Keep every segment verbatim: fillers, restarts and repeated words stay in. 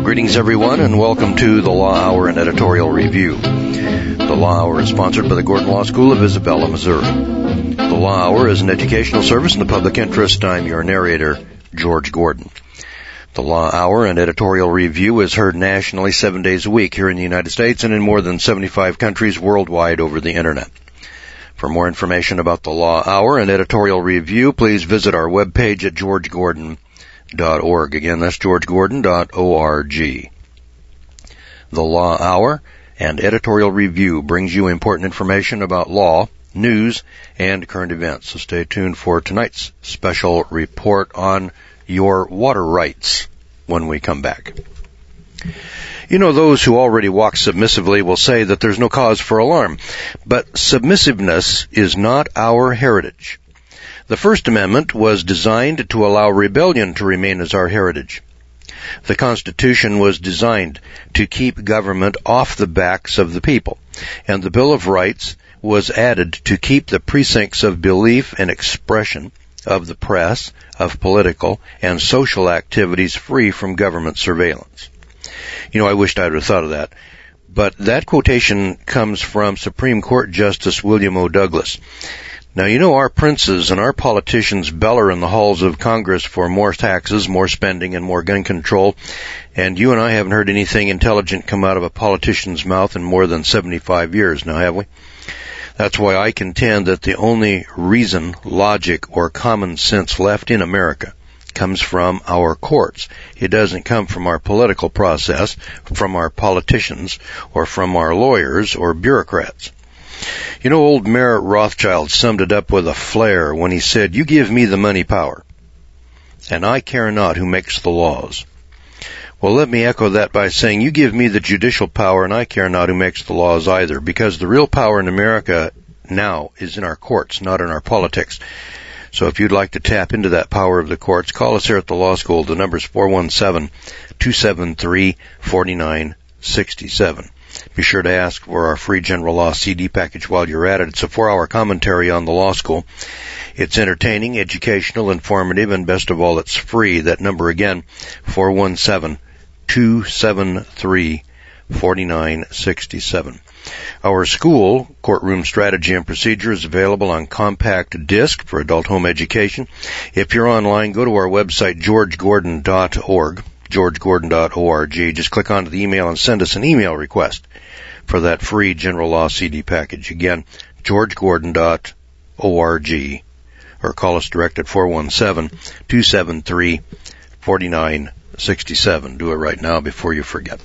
Greetings, everyone, and welcome to the Law Hour and Editorial Review. The Law Hour is sponsored by the Gordon Law School of Isabella, Missouri. The Law Hour is an educational service in the public interest. I'm your narrator, George Gordon. The Law Hour and Editorial Review is heard nationally seven days a week here in the United States and in more than seventy-five countries worldwide over the Internet. For more information about the Law Hour and Editorial Review, please visit our webpage at george gordon dot org. Again, that's george gordon dot org. The Law Hour and Editorial Review brings you important information about law, news, and current events. So stay tuned for tonight's special report on your water rights when we come back. You know, those who already walk submissively will say that there's no cause for alarm, but submissiveness is not our heritage. The First Amendment was designed to allow rebellion to remain as our heritage. The Constitution was designed to keep government off the backs of the people, and the Bill of Rights was added to keep the precincts of belief and expression of the press, of political and social activities free from government surveillance. You know, I wished I'd have thought of that. But that quotation comes from Supreme Court Justice William O. Douglas. Now, you know, our princes and our politicians beller in the halls of Congress for more taxes, more spending, and more gun control, and you and I haven't heard anything intelligent come out of a politician's mouth in more than seventy-five years now, have we? That's why I contend that the only reason, logic, or common sense left in America comes from our courts. It doesn't come from our political process, from our politicians, or from our lawyers or bureaucrats. You know, old Mayor Rothschild summed it up with a flair when he said, "You give me the money power, and I care not who makes the laws." Well, let me echo that by saying, you give me the judicial power, and I care not who makes the laws either, because the real power in America now is in our courts, not in our politics. So if you'd like to tap into that power of the courts, call us here at the law school. The number's four one seven, two seven three, four nine six seven. Be sure to ask for our free general law C D package while you're at it. It's a four-hour commentary on the law school. It's entertaining, educational, informative, and best of all, it's free. That number again, four one seven, two seven three, four nine six seven. Our school, Courtroom Strategy and Procedure, is available on compact disc for adult home education. If you're online, go to our website, george gordon dot org. george gordon dot org. Just click onto the email and send us an email request for that free general law C D package. Again, george gordon dot org, or call us direct at four one seven, two seven three, four nine six seven. Do it right now before you forget.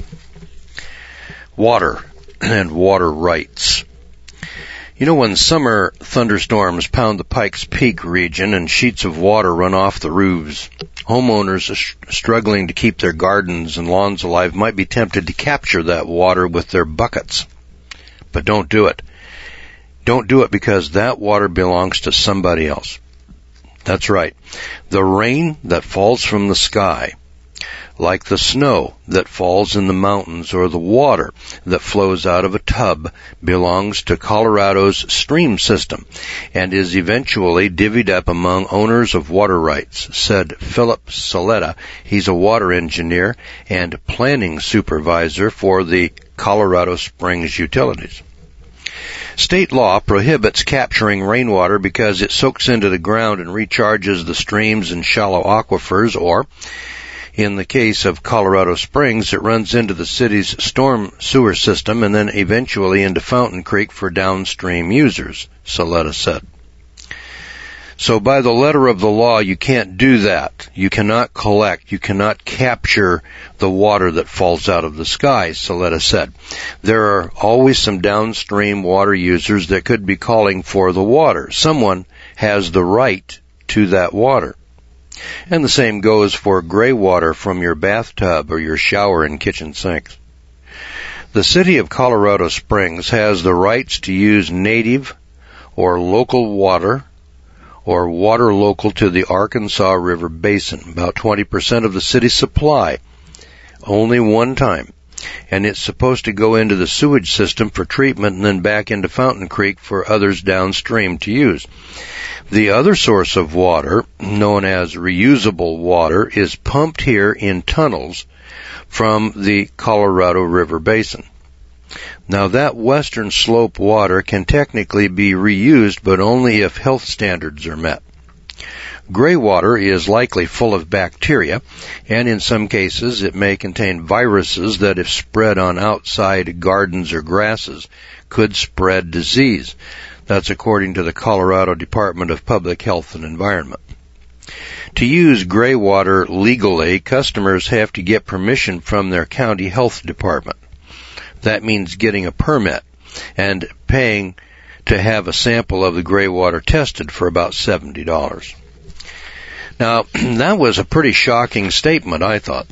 Water and water rights. You know, when summer thunderstorms pound the Pikes Peak region and sheets of water run off the roofs, homeowners are struggling to keep their gardens and lawns alive might be tempted to capture that water with their buckets. But don't do it. Don't do it because that water belongs to somebody else. That's right. The rain that falls from the sky, like the snow that falls in the mountains or the water that flows out of a tub, belongs to Colorado's stream system and is eventually divvied up among owners of water rights, said Philip Saletta. He's a water engineer and planning supervisor for the Colorado Springs Utilities. State law prohibits capturing rainwater because it soaks into the ground and recharges the streams and shallow aquifers, or in the case of Colorado Springs, it runs into the city's storm sewer system and then eventually into Fountain Creek for downstream users, Saletta said. So by the letter of the law, you can't do that. You cannot collect, you cannot capture the water that falls out of the sky, Saletta said. There are always some downstream water users that could be calling for the water. Someone has the right to that water. And the same goes for gray water from your bathtub or your shower and kitchen sinks. The city of Colorado Springs has the rights to use native or local water or water local to the Arkansas River Basin, about twenty percent of the city's supply. Only one time and it's supposed to go into the sewage system for treatment and then back into Fountain Creek for others downstream to use. The other source of water, known as reusable water, is pumped here in tunnels from the Colorado River Basin. Now, that western slope water can technically be reused, but only if health standards are met. Gray water is likely full of bacteria, and in some cases it may contain viruses that, if spread on outside gardens or grasses, could spread disease. That's according to the Colorado Department of Public Health and Environment. To use gray water legally, customers have to get permission from their county health department. That means getting a permit and paying to have a sample of the gray water tested for about seventy dollars. Now, that was a pretty shocking statement, I thought.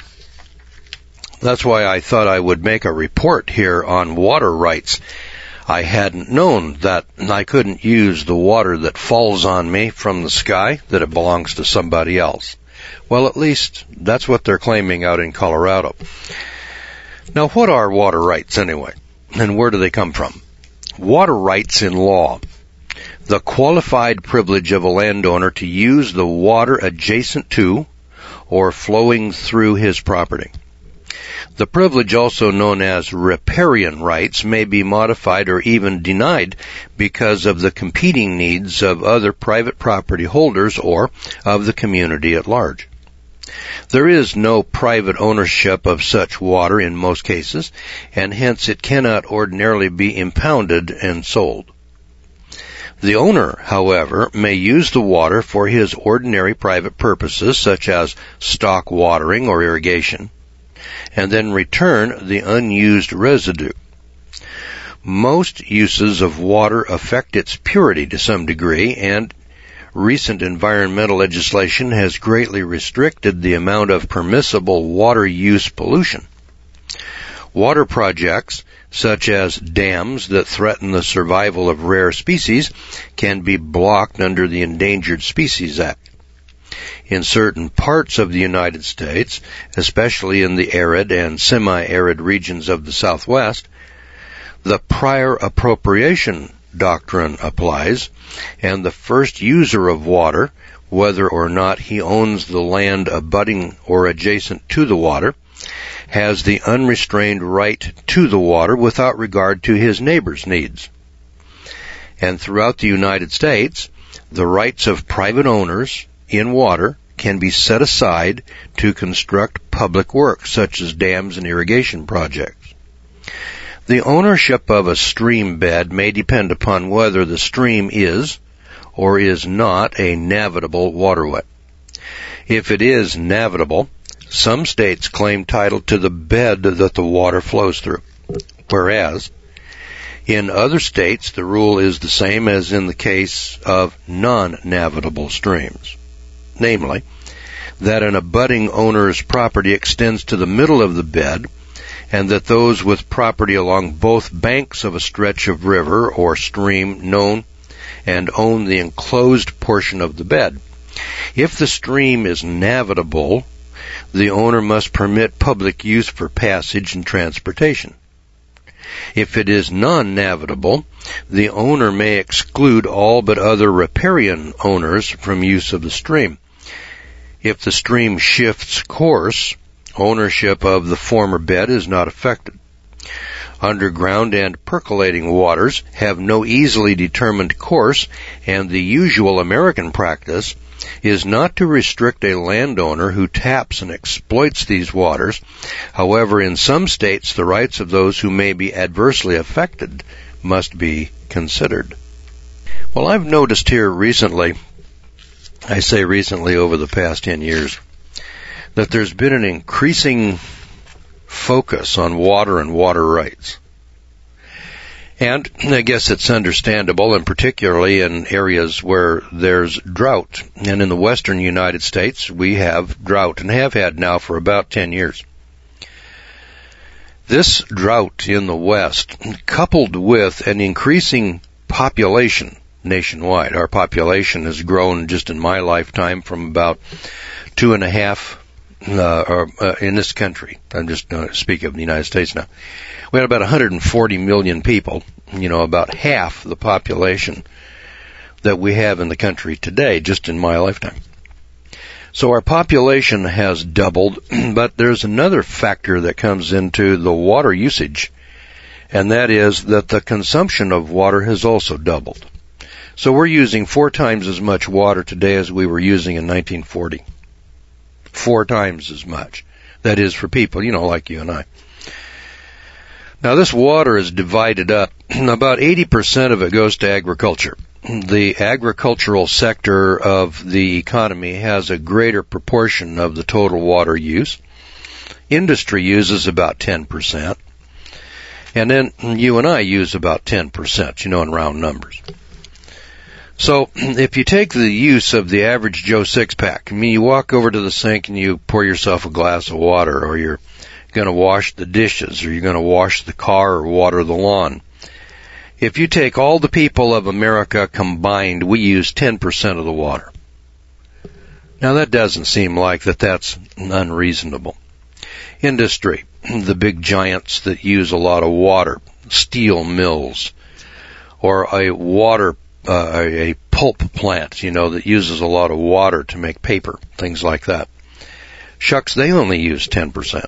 That's why I thought I would make a report here on water rights. I hadn't known that I couldn't use the water that falls on me from the sky, that it belongs to somebody else. Well, at least that's what they're claiming out in Colorado. Now, what are water rights anyway, and where do they come from? Water rights in law: the qualified privilege of a landowner to use the water adjacent to or flowing through his property. The privilege, also known as riparian rights, may be modified or even denied because of the competing needs of other private property holders or of the community at large. There is no private ownership of such water in most cases, and hence it cannot ordinarily be impounded and sold. The owner, however, may use the water for his ordinary private purposes, such as stock watering or irrigation, and then return the unused residue. Most uses of water affect its purity to some degree, and recent environmental legislation has greatly restricted the amount of permissible water use pollution. Water projects, such as dams that threaten the survival of rare species, can be blocked under the Endangered Species Act. In certain parts of the United States, especially in the arid and semi-arid regions of the Southwest, the prior appropriation doctrine applies, and the first user of water, whether or not he owns the land abutting or adjacent to the water, has the unrestrained right to the water without regard to his neighbor's needs. And throughout the United States, the rights of private owners in water can be set aside to construct public works, such as dams and irrigation projects. The ownership of a stream bed may depend upon whether the stream is or is not a navigable waterway. If it is navigable, some states claim title to the bed that the water flows through, whereas in other states the rule is the same as in the case of non-navigable streams, namely, that an abutting owner's property extends to the middle of the bed, and that those with property along both banks of a stretch of river or stream known and own the enclosed portion of the bed. If the stream is navigable, the owner must permit public use for passage and transportation. If it is non-navigable, the owner may exclude all but other riparian owners from use of the stream. If the stream shifts course, ownership of the former bed is not affected. Underground and percolating waters have no easily determined course, and the usual American practice is not to restrict a landowner who taps and exploits these waters. However, in some states, the rights of those who may be adversely affected must be considered. Well, I've noticed here recently, I say recently over the past ten years, that there's been an increasing focus on water and water rights. And I guess it's understandable, and particularly in areas where there's drought. And in the western United States, we have drought and have had now for about ten years. This drought in the West, coupled with an increasing population nationwide, our population has grown just in my lifetime from about two and a half uh, or, uh, in this country, I'm just going to speak of the United States now, we had about one hundred forty million people, you know, about half the population that we have in the country today, just in my lifetime. So our population has doubled, but there's another factor that comes into the water usage, and that is that the consumption of water has also doubled. So we're using four times as much water today as we were using in nineteen forty. Four times as much. That is for people, you know, like you and I. Now this water is divided up. About eighty percent of it goes to agriculture. The agricultural sector of the economy has a greater proportion of the total water use. Industry uses about ten percent. And then you and I use about ten percent, you know, in round numbers. So if you take the use of the average Joe six-pack, I mean, you walk over to the sink and you pour yourself a glass of water, or you're going to wash the dishes, or you're going to wash the car or water the lawn. If you take all the people of America combined, we use ten percent of the water. Now that doesn't seem like that that's unreasonable. Industry, the big giants that use a lot of water, steel mills, or a water Uh, a, a pulp plant, you know, that uses a lot of water to make paper, things like that. Shucks, they only use ten percent.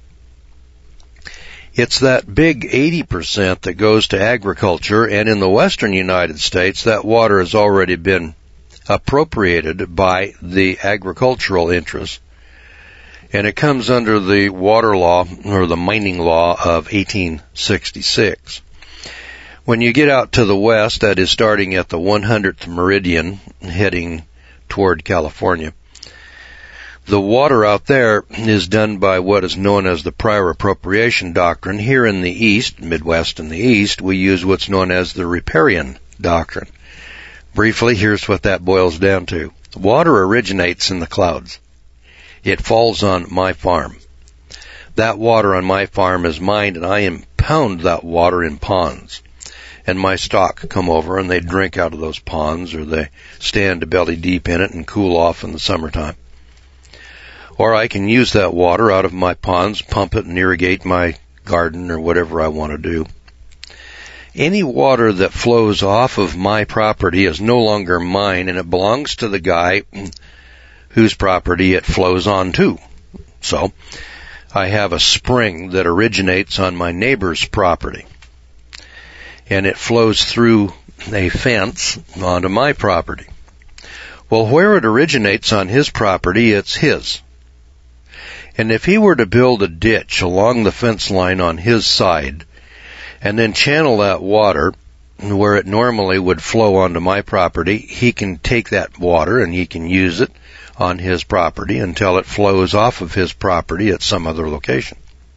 It's that big eighty percent that goes to agriculture, and in the western United States, that water has already been appropriated by the agricultural interests, and it comes under the water law, or the mining law of eighteen sixty-six. When you get out to the west, that is starting at the one hundredth meridian, heading toward California, the water out there is done by what is known as the prior appropriation doctrine. Here in the east, Midwest and the east, we use what's known as the riparian doctrine. Briefly, here's what that boils down to. Water originates in the clouds. It falls on my farm. That water on my farm is mine, and I impound that water in ponds. And my stock come over and they drink out of those ponds, or they stand belly deep in it and cool off in the summertime. Or I can use that water out of my ponds, pump it and irrigate my garden or whatever I want to do. Any water that flows off of my property is no longer mine, and it belongs to the guy whose property it flows on to. So I have a spring that originates on my neighbor's property, and it flows through a fence onto my property. Well, where it originates on his property, it's his. And if he were to build a ditch along the fence line on his side, and then channel that water where it normally would flow onto my property, he can take that water and he can use it on his property until it flows off of his property at some other location.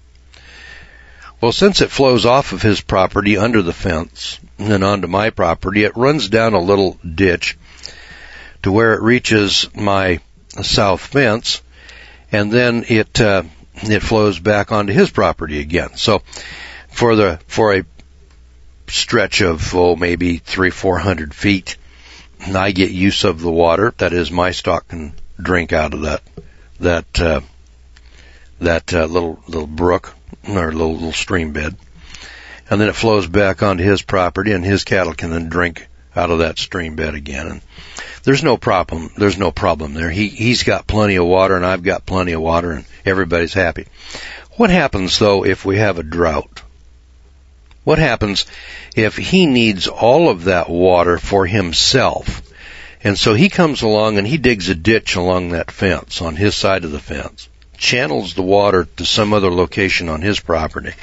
Well, since it flows off of his property under the fence and onto my property, it runs down a little ditch to where it reaches my south fence, and then it uh, it flows back onto his property again. So for the for a stretch of oh maybe three four hundred feet, I get use of the water. That is, my stock can drink out of that that uh, that uh, little little brook, or little, little stream bed, and then it flows back onto his property, and his cattle can then drink out of that stream bed again. And there's no problem. There's no problem there. He he's got plenty of water, and I've got plenty of water, and everybody's happy. What happens though if we have a drought? What happens if he needs all of that water for himself, and so he comes along and he digs a ditch along that fence on his side of the fence, channels the water to some other location on his property,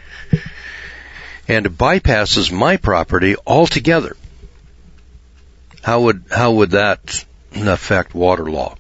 and bypasses my property altogether? How would how would that affect water law?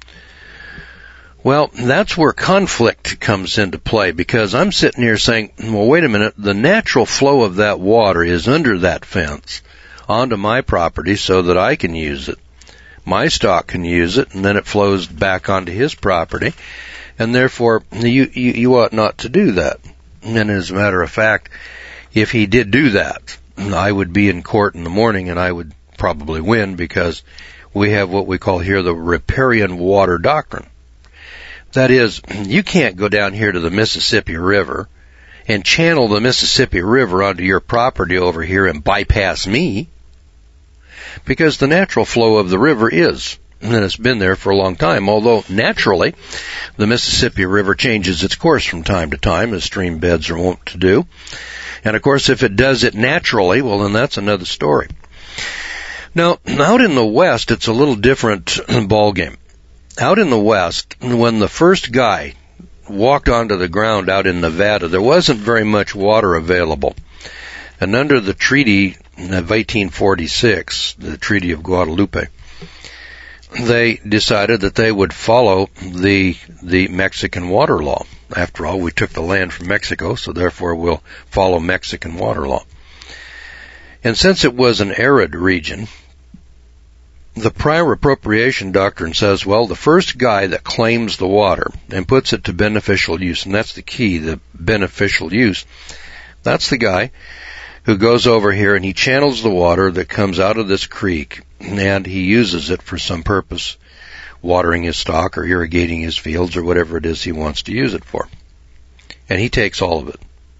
Well, that's where conflict comes into play, because I'm sitting here saying, well, wait a minute, the natural flow of that water is under that fence onto my property so that I can use it. My stock can use it, and then it flows back onto his property. And therefore, you, you, you ought not to do that. And as a matter of fact, if he did do that, I would be in court in the morning and I would probably win, because we have what we call here the riparian water doctrine. That is, you can't go down here to the Mississippi River and channel the Mississippi River onto your property over here and bypass me, because the natural flow of the river is, and it's been there for a long time, although naturally the Mississippi River changes its course from time to time, as stream beds are wont to do. And of course, if it does it naturally, well, then that's another story. Now, out in the West, it's a little different ballgame. Out in the West, when the first guy walked onto the ground out in Nevada, there wasn't very much water available. And under the Treaty of eighteen forty-six, the Treaty of Guadalupe, they decided that they would follow the the Mexican water law. After all, we took the land from Mexico, so therefore we'll follow Mexican water law. And since it was an arid region, the prior appropriation doctrine says, well, the first guy that claims the water and puts it to beneficial use, and that's the key, the beneficial use, that's the guy who goes over here and he channels the water that comes out of this creek, and he uses it for some purpose, watering his stock or irrigating his fields or whatever it is he wants to use it for. And he takes all of it.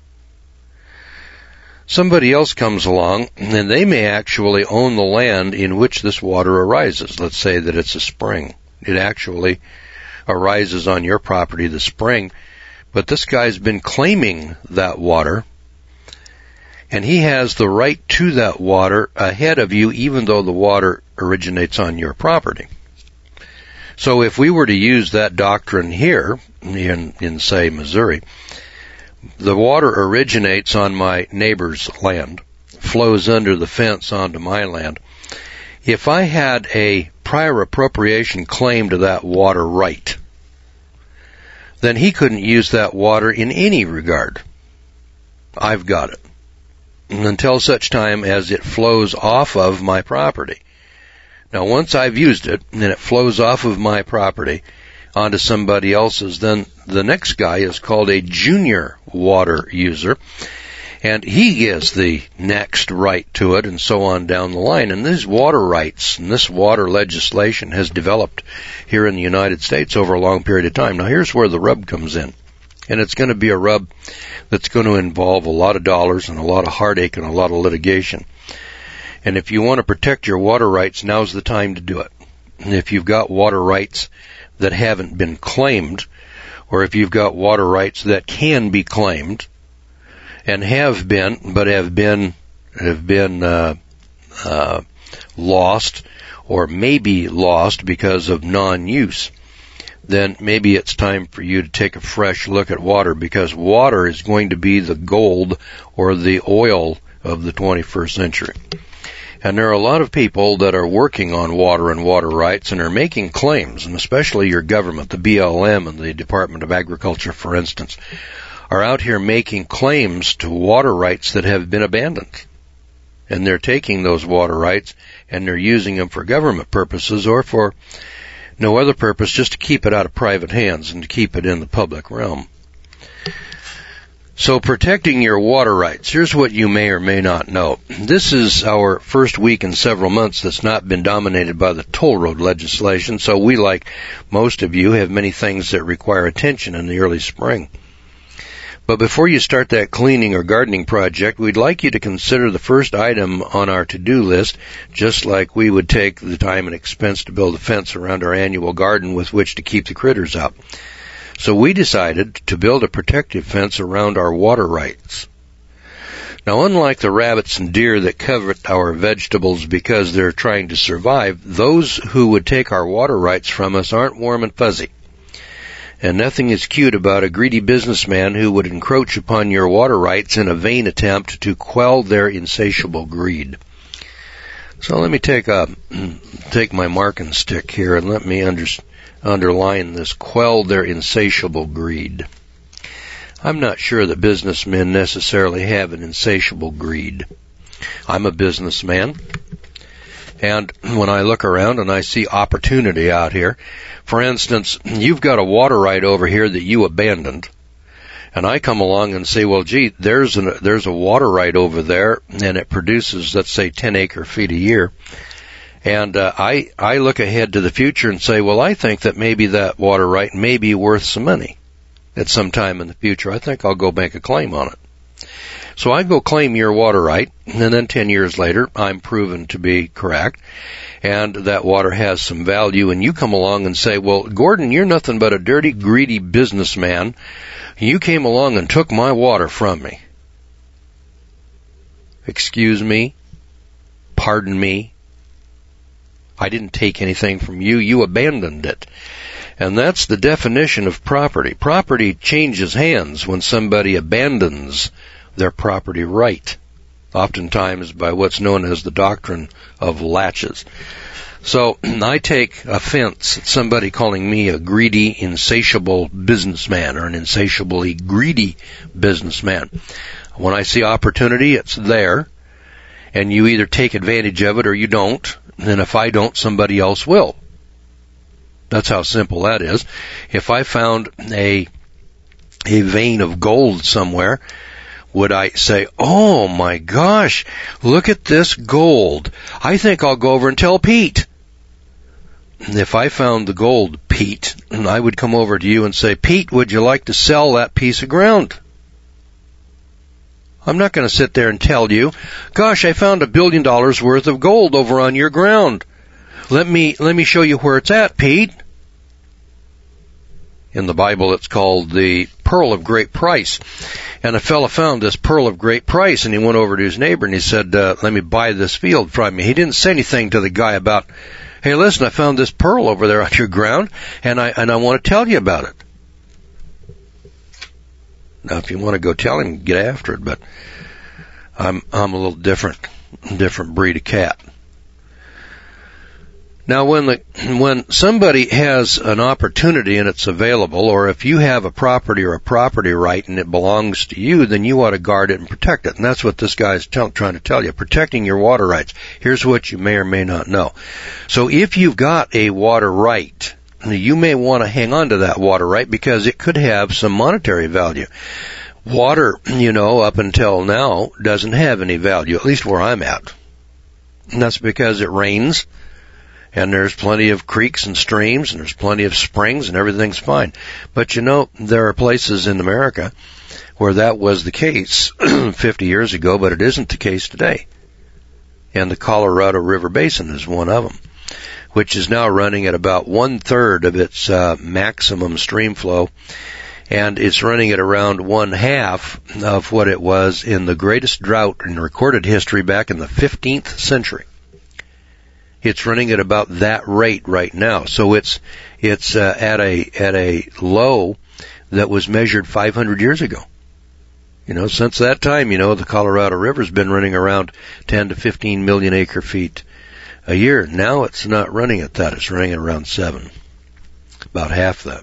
Somebody else comes along, and they may actually own the land in which this water arises. Let's say that it's a spring. It actually arises on your property, the spring, but this guy's been claiming that water, and he has the right to that water ahead of you, even though the water originates on your property. So if we were to use that doctrine here, in, in say, Missouri, the water originates on my neighbor's land, flows under the fence onto my land. If I had a prior appropriation claim to that water right, then he couldn't use that water in any regard. I've got it. And until such time as it flows off of my property. Now, once I've used it and it flows off of my property onto somebody else's, then the next guy is called a junior water user, and he gets the next right to it, and so on down the line. And these water rights and this water legislation has developed here in the United States over a long period of time. Now, here's where the rub comes in, and it's going to be a rub that's going to involve a lot of dollars and a lot of heartache and a lot of litigation. And if you want to protect your water rights, now's the time to do it. And if you've got water rights that haven't been claimed, or if you've got water rights that can be claimed and have been, but have been have been uh, uh, lost, or maybe lost because of non-use, then maybe it's time for you to take a fresh look at water, because water is going to be the gold or the oil of the twenty-first century. And there are a lot of people that are working on water and water rights and are making claims, and especially your government, the B L M and the Department of Agriculture, for instance, are out here making claims to water rights that have been abandoned. And they're taking those water rights and they're using them for government purposes or for no other purpose, just to keep it out of private hands and to keep it in the public realm. So protecting your water rights, here's what you may or may not know. This is our first week in several months that's not been dominated by the toll road legislation, so we, like most of you, have many things that require attention in the early spring. But before you start that cleaning or gardening project, we'd like you to consider the first item on our to-do list, just like we would take the time and expense to build a fence around our annual garden with which to keep the critters out. So we decided to build a protective fence around our water rights. Now, unlike the rabbits and deer that covet our vegetables because they're trying to survive, those who would take our water rights from us aren't warm and fuzzy. And nothing is cute about a greedy businessman who would encroach upon your water rights in a vain attempt to quell their insatiable greed. So let me take a take my marking stick here and let me understand. Underline this: quell their insatiable greed. I'm not sure that businessmen necessarily have an insatiable greed. I'm a businessman, and when I look around and I see opportunity out here, for instance, you've got a water right over here that you abandoned, and I come along and say, well, gee, there's, an, there's a water right over there, and it produces, let's say, ten acre feet a year. And uh, I, I look ahead to the future and say, well, I think that maybe that water right may be worth some money at some time in the future. I think I'll go make a claim on it. So I go claim your water right, and then ten years later, I'm proven to be correct, and that water has some value, and you come along and say, well, Gordon, you're nothing but a dirty, greedy businessman. You came along and took my water from me. Excuse me? Pardon me? I didn't take anything from you. You abandoned it. And that's the definition of property. Property changes hands when somebody abandons their property right, oftentimes by what's known as the doctrine of laches. So I take offense at somebody calling me a greedy, insatiable businessman or an insatiably greedy businessman. When I see opportunity, it's there, and you either take advantage of it or you don't, and if I don't, somebody else will. That's how simple that is. If I found a a vein of gold somewhere, would I say, oh my gosh, look at this gold. I think I'll go over and tell Pete. If I found the gold, Pete, and I would come over to you and say, Pete, would you like to sell that piece of ground? I'm not going to sit there and tell you, gosh, I found a billion dollars worth of gold over on your ground. Let me, let me show you where it's at, Pete. In the Bible, it's called the pearl of great price. And a fellow found this pearl of great price, and he went over to his neighbor and he said, uh, let me buy this field from you. He didn't say anything to the guy about, hey, listen, I found this pearl over there on your ground, and I, and I want to tell you about it. Now, if you want to go tell him, get after it, but I'm, I'm a little different, different breed of cat. Now, when the, when somebody has an opportunity and it's available, or if you have a property or a property right and it belongs to you, then you ought to guard it and protect it. And that's what this guy is t- trying to tell you, protecting your water rights. Here's what you may or may not know. So if you've got a water right, you may want to hang on to that water right because it could have some monetary value. Water, you know, up until now doesn't have any value, at least where I'm at. And that's because it rains, and there's plenty of creeks and streams, and there's plenty of springs, and everything's fine. But you know, there are places in America where that was the case fifty years ago, but it isn't the case today. And the Colorado River Basin is one of them, which is now running at about one-third of its uh, maximum stream flow, and it's running at around one-half of what it was in the greatest drought in recorded history back in the fifteenth century. It's running at about that rate right now. So it's it's uh, at a at a low that was measured five hundred years ago. You know, since that time, you know, the Colorado River's been running around ten to fifteen million acre feet a year. Now it's not running at that. It's running at around seven. About half that.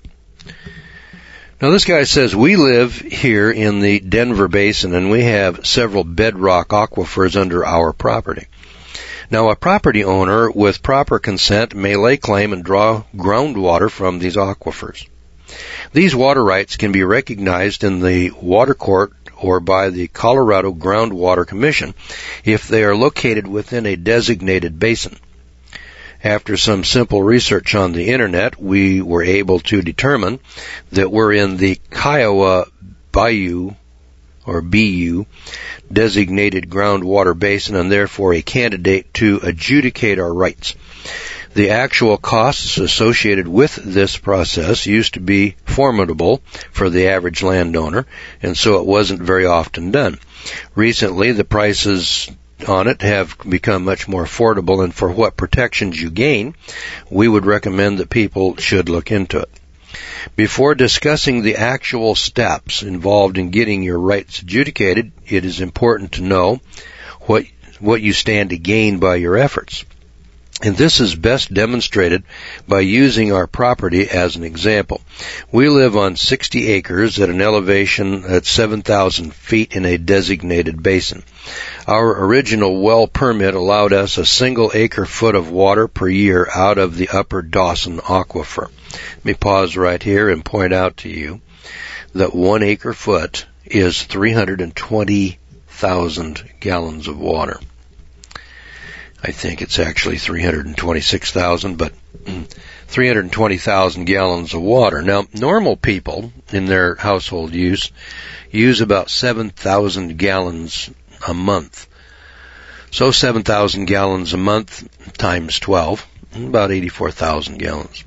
Now this guy says, we live here in the Denver Basin and we have several bedrock aquifers under our property. Now, a property owner with proper consent may lay claim and draw groundwater from these aquifers. These water rights can be recognized in the water court or by the Colorado Groundwater Commission if they are located within a designated basin. After some simple research on the internet, we were able to determine that we're in the Kiowa Bayou or B U, designated groundwater basin, and therefore a candidate to adjudicate our rights. The actual costs associated with this process used to be formidable for the average landowner, and so it wasn't very often done. Recently, the prices on it have become much more affordable, and for what protections you gain, we would recommend that people should look into it. Before discussing the actual steps involved in getting your rights adjudicated, it is important to know what what you stand to gain by your efforts. And this is best demonstrated by using our property as an example. We live on sixty acres at an elevation at seven thousand feet in a designated basin. Our original well permit allowed us a single acre foot of water per year out of the Upper Dawson Aquifer. Let me pause right here and point out to you that one acre foot is three hundred twenty thousand gallons of water. I think it's actually three hundred twenty-six thousand, but three hundred twenty thousand gallons of water. Now, normal people in their household use use about seven thousand gallons a month. So seven thousand gallons a month times twelve, about eighty-four thousand gallons.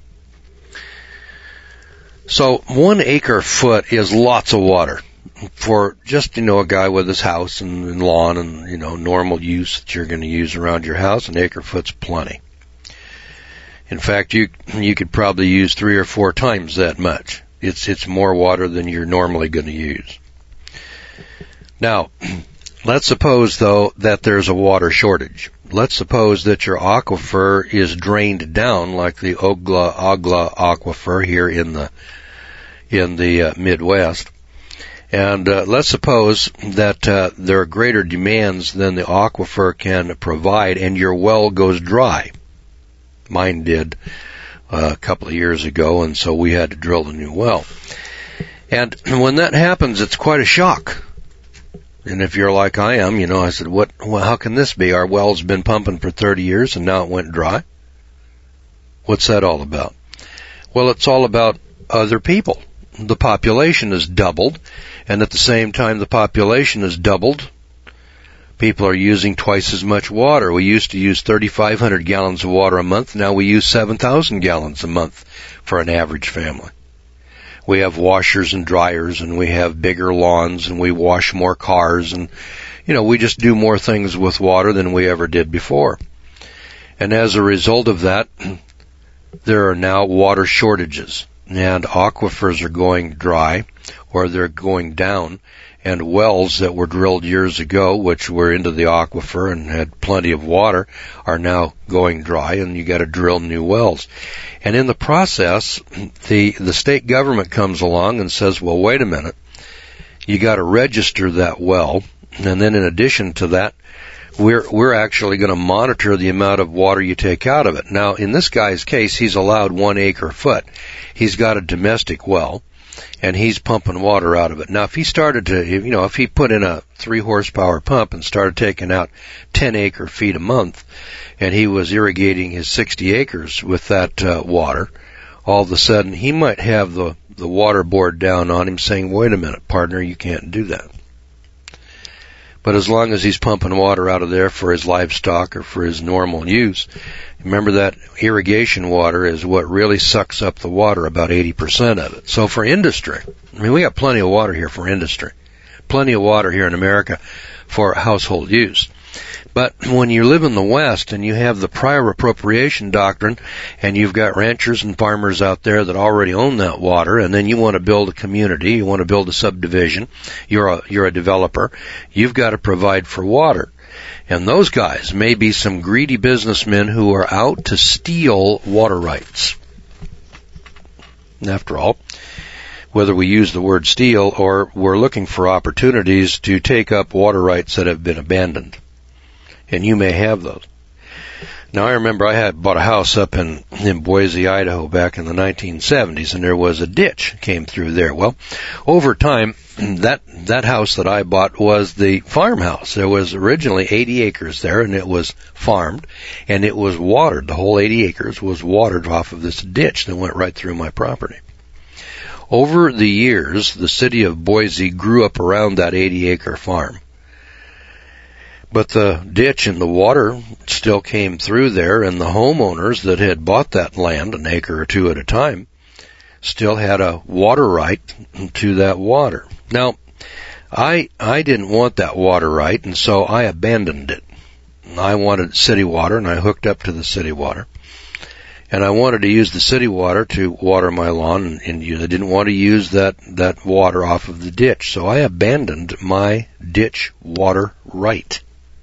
So one acre foot is lots of water for just, you know, a guy with his house and, and lawn and, you know, normal use that you're going to use around your house. An acre foot's plenty. In fact, you you could probably use three or four times that much. It's it's more water than you're normally going to use. Now, let's suppose, though, that there's a water shortage. Let's suppose that your aquifer is drained down, like the Ogla Ogla aquifer here in the in the uh, Midwest. And uh, let's suppose that uh, there are greater demands than the aquifer can provide, and your well goes dry. Mine did uh, a couple of years ago, and so we had to drill a new well. And when that happens, it's quite a shock. And if you're like I am, you know, I said, "What? Well, how can this be? Our well's been pumping for thirty years, and now it went dry. What's that all about?" Well, it's all about other people. The population has doubled, and at the same time the population has doubled, people are using twice as much water. We used to use thirty-five hundred gallons of water a month. Now we use seven thousand gallons a month for an average family. We have washers and dryers, and we have bigger lawns, and we wash more cars, and, you know, we just do more things with water than we ever did before. And as a result of that, there are now water shortages, and aquifers are going dry, or they're going down, and wells that were drilled years ago, which were into the aquifer and had plenty of water, are now going dry, and you got to drill new wells. And in the process, the the state government comes along and says, well, wait a minute, you got to register that well, and then in addition to that, we're we're actually going to monitor the amount of water you take out of it. Now, in this guy's case, he's allowed one acre foot. He's got a domestic well, and he's pumping water out of it. Now, if he started to, you know, if he put in a three horsepower pump and started taking out ten acre feet a month, and he was irrigating his sixty acres with that uh, water, all of a sudden he might have the, the water board down on him saying, wait a minute, partner, you can't do that. But as long as he's pumping water out of there for his livestock or for his normal use, remember that irrigation water is what really sucks up the water, about eighty percent of it. So for industry, I mean, we got plenty of water here for industry. Plenty of water here in America for household use. But when you live in the West and you have the prior appropriation doctrine, and you've got ranchers and farmers out there that already own that water, and then you want to build a community, you want to build a subdivision, you're a, you're a developer, you've got to provide for water. And those guys may be some greedy businessmen who are out to steal water rights. After all, whether we use the word steal or we're looking for opportunities to take up water rights that have been abandoned. And you may have those. Now, I remember I had bought a house up in, in Boise, Idaho back in the nineteen seventies, and there was a ditch came through there. Well, over time, that that house that I bought was the farmhouse. There was originally eighty acres there, and it was farmed, and it was watered. The whole eighty acres was watered off of this ditch that went right through my property. Over the years, the city of Boise grew up around that eighty acre farm. But the ditch and the water still came through there, and the homeowners that had bought that land an acre or two at a time still had a water right to that water. Now, I I didn't want that water right, and so I abandoned it. I wanted city water, and I hooked up to the city water. And I wanted to use the city water to water my lawn, and, and I didn't want to use that, that water off of the ditch. So I abandoned my ditch water right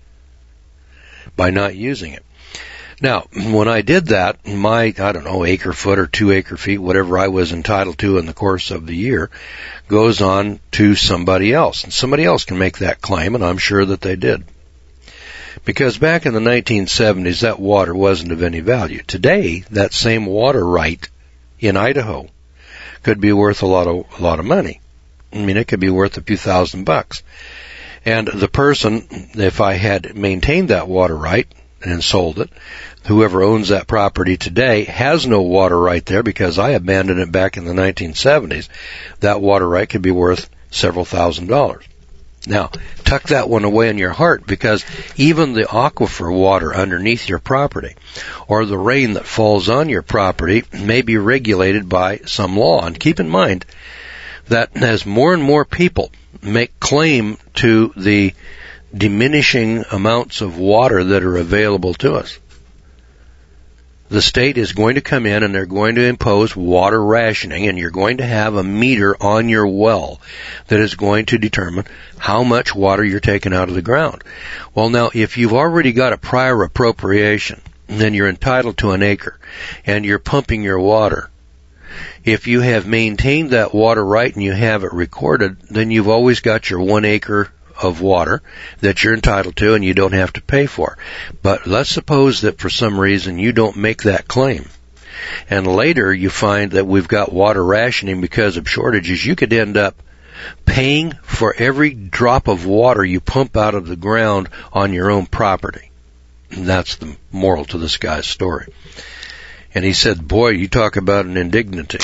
by not using it. Now, when I did that, my, I don't know, acre foot or two acre feet, whatever I was entitled to in the course of the year, goes on to somebody else. And somebody else can make that claim, and I'm sure that they did. Because back in the nineteen seventies, that water wasn't of any value. Today, that same water right in Idaho could be worth a lot of, a lot of money. I mean, it could be worth a few thousand bucks. And the person, if I had maintained that water right, and sold it. Whoever owns that property today has no water right there because I abandoned it back in the nineteen seventies. That water right could be worth several thousand dollars. Now, tuck that one away in your heart, because even the aquifer water underneath your property or the rain that falls on your property may be regulated by some law. And keep in mind that as more and more people make claim to the diminishing amounts of water that are available to us, the state is going to come in and they're going to impose water rationing, and you're going to have a meter on your well that is going to determine how much water you're taking out of the ground. Well, now, if you've already got a prior appropriation, then you're entitled to an acre, and you're pumping your water. If you have maintained that water right and you have it recorded, then you've always got your one acre of water that you're entitled to and you don't have to pay for. But let's suppose that for some reason you don't make that claim, and later you find that we've got water rationing because of shortages. You could end up paying for every drop of water you pump out of the ground on your own property. And that's the moral to this guy's story. And he said, boy, you talk about an indignity.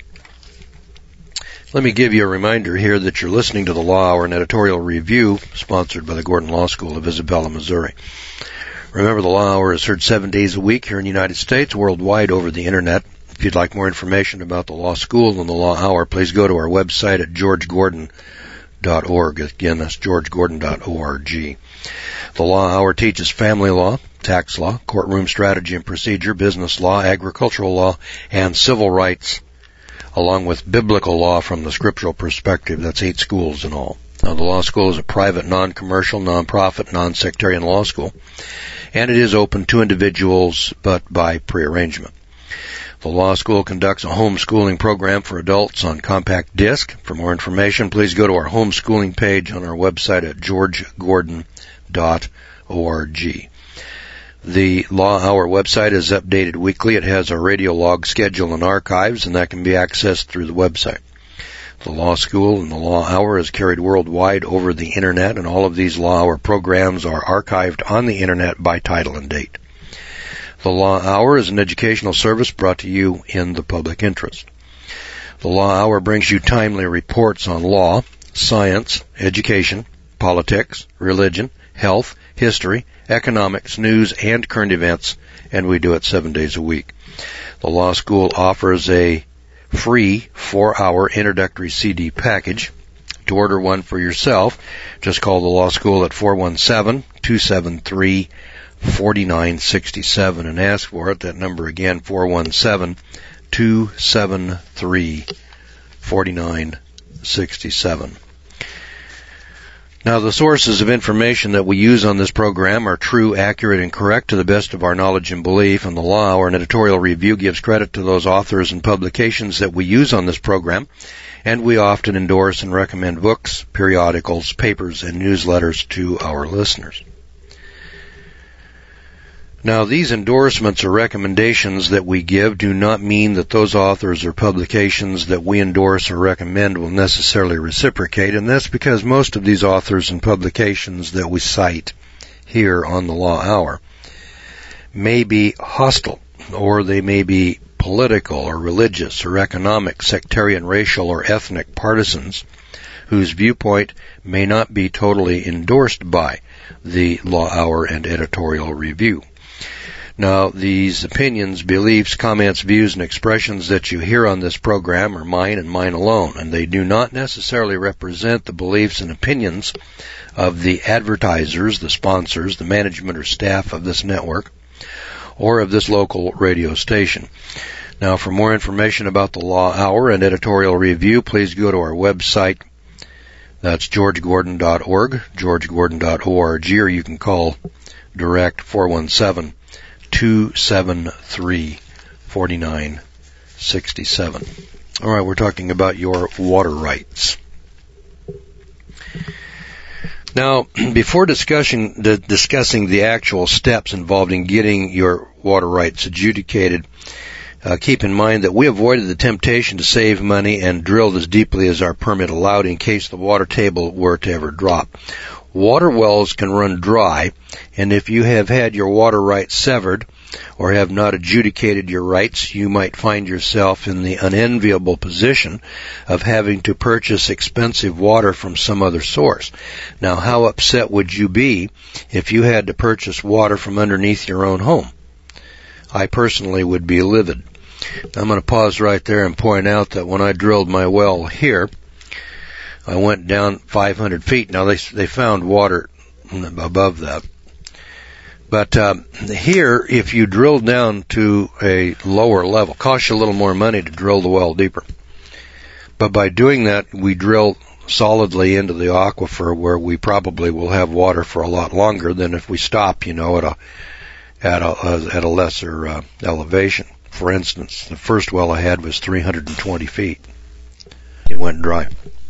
Let me give you a reminder here that you're listening to the Law Hour and Editorial Review, sponsored by the Gordon Law School of Isabella, Missouri. Remember, the Law Hour is heard seven days a week here in the United States, worldwide over the Internet. If you'd like more information about the Law School and the Law Hour, please go to our website at george gordon dot org. Again, that's george gordon dot org. The Law Hour teaches family law, tax law, courtroom strategy and procedure, business law, agricultural law, and civil rights, along with biblical law from the scriptural perspective. That's eight schools in all. Now, the law school is a private, non-commercial, non-profit, non-sectarian law school, and it is open to individuals, but by prearrangement. The law school conducts a homeschooling program for adults on compact disc. For more information, please go to our homeschooling page on our website at george gordon dot org. The Law Hour website is updated weekly. It has a radio log schedule and archives, and that can be accessed through the website. The Law School and the Law Hour is carried worldwide over the Internet, and all of these Law Hour programs are archived on the Internet by title and date. The Law Hour is an educational service brought to you in the public interest. The Law Hour brings you timely reports on law, science, education, politics, religion, health, history, economics, news, and current events, and we do it seven days a week. The Law School offers a free four-hour introductory C D package. To order one for yourself, just call the Law School at four one seven, two seven three, four nine six seven and ask for it. That number again, four one seven, two seven three, four nine six seven. Now, the sources of information that we use on this program are true, accurate, and correct to the best of our knowledge and belief, and the Law Hour and Editorial Review gives credit to those authors and publications that we use on this program, and we often endorse and recommend books, periodicals, papers, and newsletters to our listeners. Now, these endorsements or recommendations that we give do not mean that those authors or publications that we endorse or recommend will necessarily reciprocate, and that's because most of these authors and publications that we cite here on the Law Hour may be hostile, or they may be political or religious or economic, sectarian, racial, or ethnic partisans whose viewpoint may not be totally endorsed by the Law Hour and Editorial Review. Now, these opinions, beliefs, comments, views, and expressions that you hear on this program are mine and mine alone, and they do not necessarily represent the beliefs and opinions of the advertisers, the sponsors, the management or staff of this network, or of this local radio station. Now, for more information about the Law Hour and Editorial Review, please go to our website. That's george gordon dot org, george gordon dot org, or you can call direct four one seven, two seven three, four nine six seven. All right, we're talking about your water rights. Now, before discussing the, discussing the actual steps involved in getting your water rights adjudicated, uh, keep in mind that we avoided the temptation to save money and drilled as deeply as our permit allowed in case the water table were to ever drop. water wells can run dry, and if you have had your water rights severed or have not adjudicated your rights, you might find yourself in the unenviable position of having to purchase expensive water from some other source. Now, how upset would you be if you had to purchase water from underneath your own home? I personally would be livid. I'm going to pause right there and point out that when I drilled my well here, I went down five hundred feet. Now, they they found water above that. But um, here, if you drill down to a lower level, costs you a little more money to drill the well deeper. But by doing that, we drill solidly into the aquifer where we probably will have water for a lot longer than if we stop, you know, at a at a, at a lesser uh, elevation. For instance, the first well I had was three hundred twenty feet. It went dry.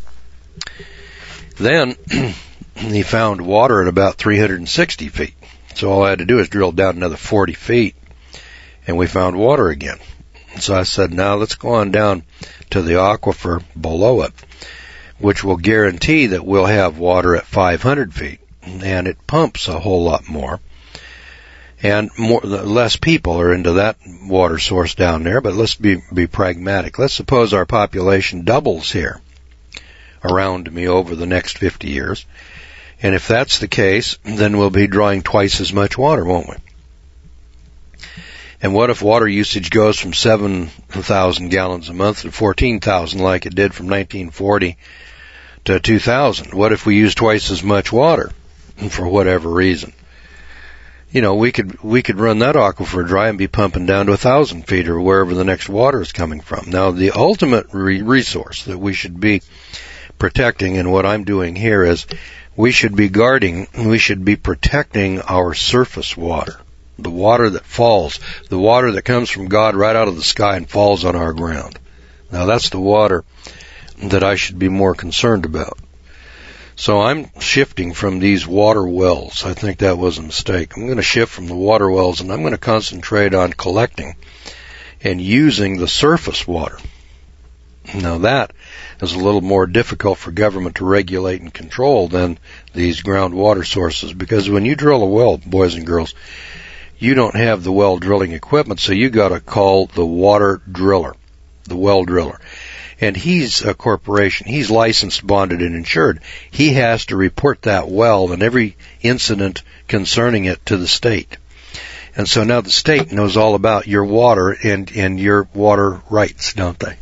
Then he found water at about three hundred sixty feet. So all I had to do is drill down another forty feet, and we found water again. So I said, now let's go on down to the aquifer below it, which will guarantee that we'll have water at five hundred feet, and it pumps a whole lot more. And more, less people are into that water source down there, but let's be, be pragmatic. Let's suppose our population doubles here around me over the next fifty years. And if that's the case, then we'll be drawing twice as much water, won't we? And what if water usage goes from seven thousand gallons a month to fourteen thousand like it did from nineteen forty to two thousand? What if we use twice as much water for whatever reason? You know, we could we could run that aquifer dry and be pumping down to a thousand feet or wherever the next water is coming from. Now, the ultimate re- resource that we should be protecting, and what I'm doing here is we should be guarding, we should be protecting our surface water, the water that falls, the water that comes from God right out of the sky and falls on our ground. Now, that's the water that I should be more concerned about. So I'm shifting from these water wells. I think that was a mistake. I'm going to shift from the water wells, and I'm going to concentrate on collecting and using the surface water. Now, that is a little more difficult for government to regulate and control than these groundwater sources, because when you drill a well, boys and girls, you don't have the well drilling equipment, so you got to call the water driller, the well driller. And he's a corporation. He's licensed, bonded, and insured. He has to report that well and every incident concerning it to the state. And so now the state knows all about your water and, and your water rights, don't they?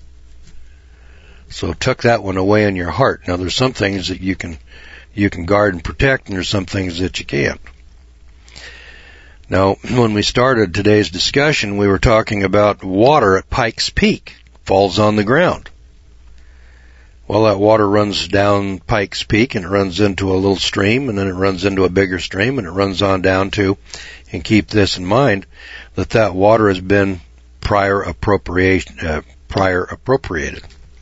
So tuck that one away in your heart. Now, there's some things that you can you can guard and protect, and there's some things that you can't. Now, when we started today's discussion, we were talking about water at Pikes Peak. Falls on the ground. Well, that water runs down Pikes Peak, and it runs into a little stream, and then it runs into a bigger stream, and it runs on down to, and keep this in mind, that that water has been prior appropriation, uh, prior appropriated.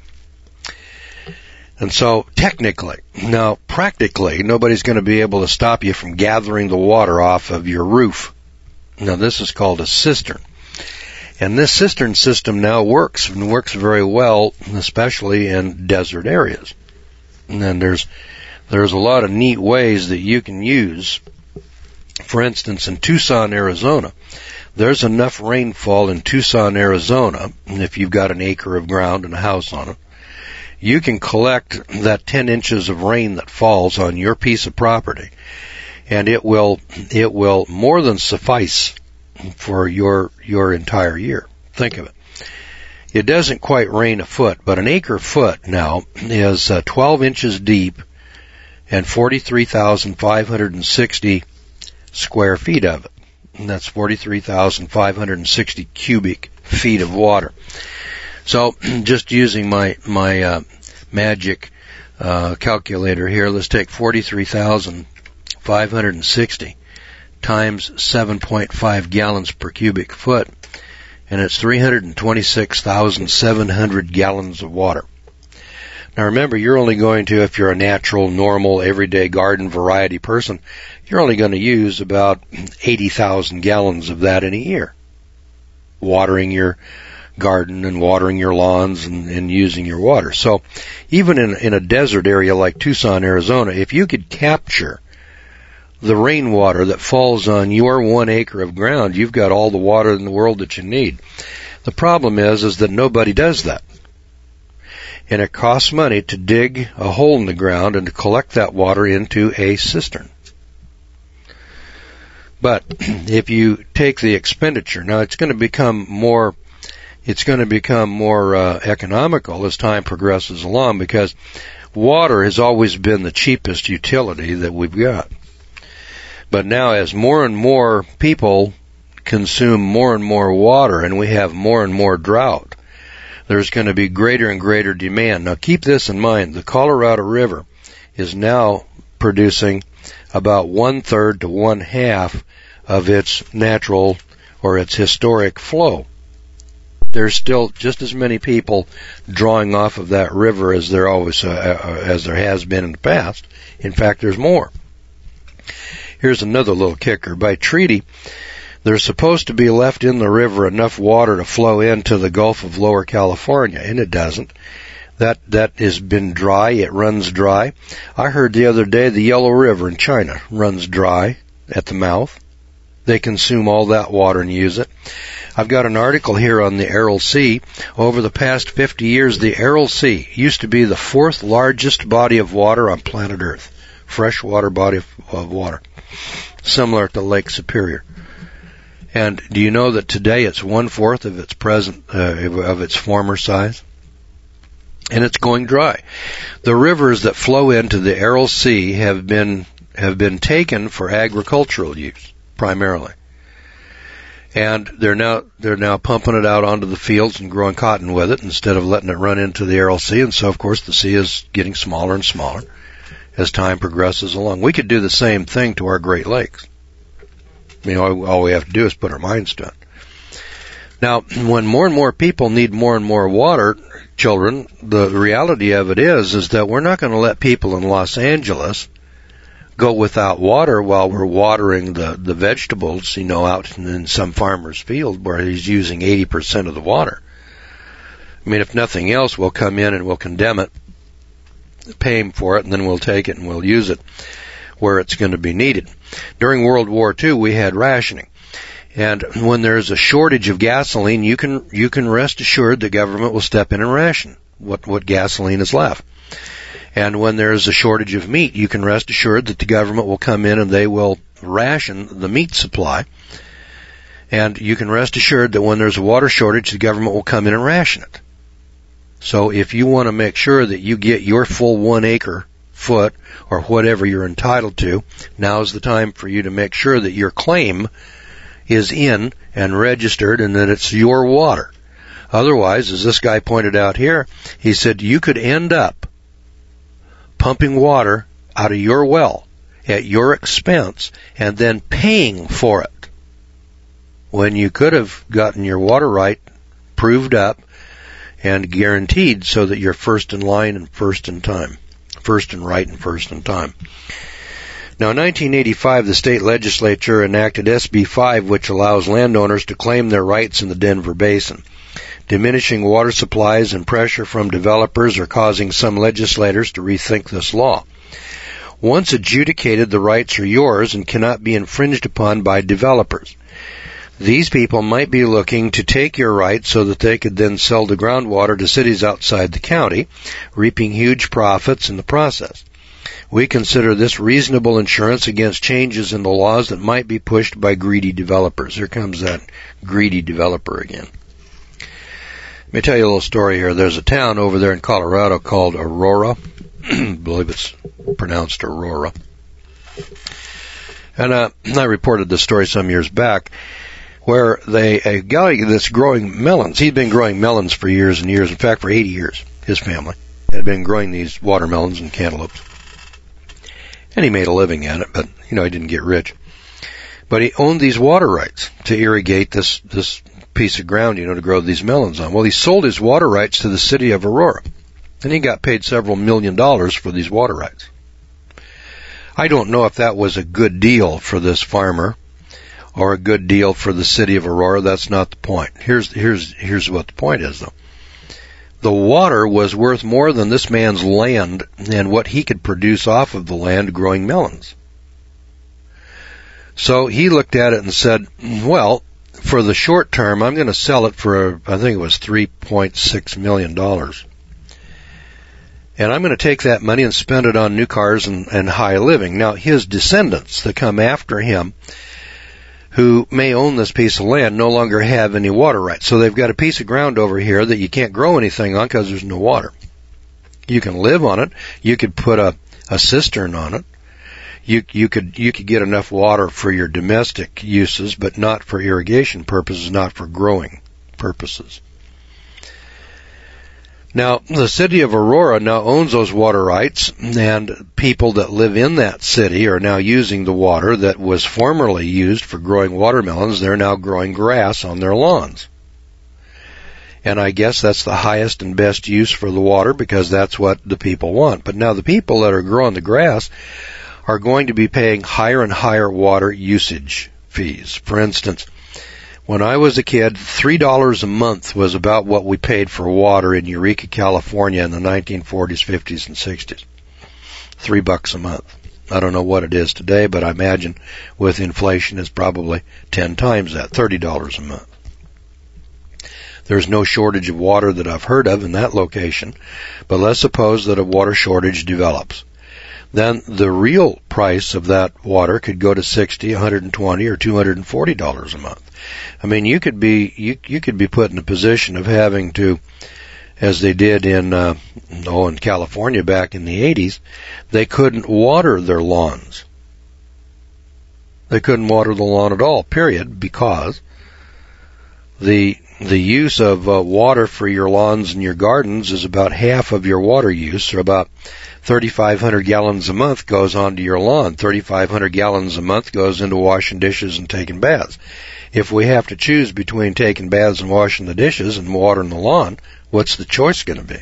And so, technically, now practically, nobody's going to be able to stop you from gathering the water off of your roof. Now, this is called a cistern. And this cistern system now works, and works very well, especially in desert areas. And then there's, there's a lot of neat ways that you can use. For instance, in Tucson, Arizona, there's enough rainfall in Tucson, Arizona, and if you've got an acre of ground and a house on it, you can collect that ten inches of rain that falls on your piece of property, and it will, it will more than suffice for your your entire year. Think of it. It doesn't quite rain a foot, but an acre foot now is uh, twelve inches deep and forty-three thousand five hundred sixty square feet of it. And that's forty-three thousand five hundred sixty cubic feet of water. So just using my my uh, magic uh, calculator here, let's take forty-three thousand five hundred sixty times seven point five gallons per cubic foot, and it's three hundred twenty-six thousand seven hundred gallons of water. Now remember, you're only going to, if you're a natural, normal, everyday garden variety person, you're only going to use about eighty thousand gallons of that in a year, watering your garden and watering your lawns and, and using your water. So even in, in a desert area like Tucson, Arizona, if you could capture the rainwater that falls on your one acre of ground, you've got all the water in the world that you need. The problem is, is that nobody does that. And it costs money to dig a hole in the ground and to collect that water into a cistern. But if you take the expenditure, now it's going to become more, it's going to become more uh, economical as time progresses along, because water has always been the cheapest utility that we've got. But now as more and more people consume more and more water and we have more and more drought, there's going to be greater and greater demand. Now keep this in mind. The Colorado River is now producing about one-third to one-half of its natural or its historic flow. There's still just as many people drawing off of that river as there always uh, uh, as there has been in the past. In fact, there's more. Here's another little kicker. By treaty, there's supposed to be left in the river enough water to flow into the Gulf of Lower California, and it doesn't. That that has been dry. It runs dry. I heard the other day the Yellow River in China runs dry at the mouth. They consume all that water and use it. I've got an article here on the Aral Sea. Over the past fifty years, the Aral Sea used to be the fourth largest body of water on planet Earth. Freshwater body of, of water. Similar to Lake Superior. And do you know that today it's one-fourth of its present, uh, of its former size? And it's going dry. The rivers that flow into the Aral Sea have been have been taken for agricultural use primarily, and they're now they're now pumping it out onto the fields and growing cotton with it instead of letting it run into the Aral Sea. And so, of course, the sea is getting smaller and smaller as time progresses along. We could do the same thing to our Great Lakes. You know, all we have to do is put our minds to it. Now, when more and more people need more and more water, children, the reality of it is, is that we're not going to let people in Los Angeles go without water while we're watering the, the vegetables, you know, out in, in some farmer's field where he's using eighty percent of the water. I mean, if nothing else, we'll come in and we'll condemn it, pay him for it, and then we'll take it and we'll use it where it's going to be needed. During World War Two, we had rationing. And when there's a shortage of gasoline, you can you can rest assured the government will step in and ration what, what gasoline is left. And when there's a shortage of meat, you can rest assured that the government will come in and they will ration the meat supply. And you can rest assured that when there's a water shortage, the government will come in and ration it. So if you want to make sure that you get your full one acre foot or whatever you're entitled to, now's the time for you to make sure that your claim is in and registered and that it's your water. Otherwise, as this guy pointed out here, he said you could end up pumping water out of your well at your expense and then paying for it when you could have gotten your water right proved up and guaranteed so that you're first in line and first in time. First and right and first in time. Now, in nineteen eighty-five, the state legislature enacted S B five, which allows landowners to claim their rights in the Denver Basin. Diminishing water supplies and pressure from developers are causing some legislators to rethink this law. Once adjudicated, the rights are yours and cannot be infringed upon by developers. These people might be looking to take your rights so that they could then sell the groundwater to cities outside the county, reaping huge profits in the process. We consider this reasonable insurance against changes in the laws that might be pushed by greedy developers. Here comes that greedy developer again. Let me tell you a little story here. There's a town over there in Colorado called Aurora. I believe it's pronounced Aurora. And uh, I reported this story some years back where they a guy that's growing melons, he'd been growing melons for years and years. In fact, for eighty years, his family had been growing these watermelons and cantaloupes. And he made a living at it, but, you know, he didn't get rich. But he owned these water rights to irrigate this, this piece of ground, you know, to grow these melons on. Well, he sold his water rights to the city of Aurora, and he got paid several million dollars for these water rights. I don't know if that was a good deal for this farmer, or a good deal for the city of Aurora. That's not the point. Here's, here's, here's what the point is, though. The water was worth more than this man's land and what he could produce off of the land growing melons. So he looked at it and said, well, for the short term, I'm going to sell it for, I think it was three point six million dollars. And I'm going to take that money and spend it on new cars and, and high living. Now, his descendants that come after him, who may own this piece of land, no longer have any water rights. So they've got a piece of ground over here that you can't grow anything on because there's no water. You can live on it. You could put a, a cistern on it. You, you could, you could get enough water for your domestic uses, but not for irrigation purposes, not for growing purposes. Now, the city of Aurora now owns those water rights, and people that live in that city are now using the water that was formerly used for growing watermelons. They're now growing grass on their lawns. And I guess that's the highest and best use for the water because that's what the people want. But now the people that are growing the grass are going to be paying higher and higher water usage fees. For instance, when I was a kid, three dollars a month was about what we paid for water in Eureka, California in the nineteen forties, fifties, and sixties. Three bucks a month. I don't know what it is today, but I imagine with inflation it's probably ten times that, thirty dollars a month. There's no shortage of water that I've heard of in that location, but let's suppose that a water shortage develops. Then the real price of that water could go to sixty, one hundred twenty, or two hundred forty dollars a month. I mean, you could be you you could be put in a position of having to, as they did in uh, oh in California back in the eighties, they couldn't water their lawns. They couldn't water the lawn at all, period, because the the use of uh, water for your lawns and your gardens is about half of your water use, or about thirty-five hundred gallons a month goes onto your lawn. thirty-five hundred gallons a month goes into washing dishes and taking baths. If we have to choose between taking baths and washing the dishes and watering the lawn, what's the choice going to be?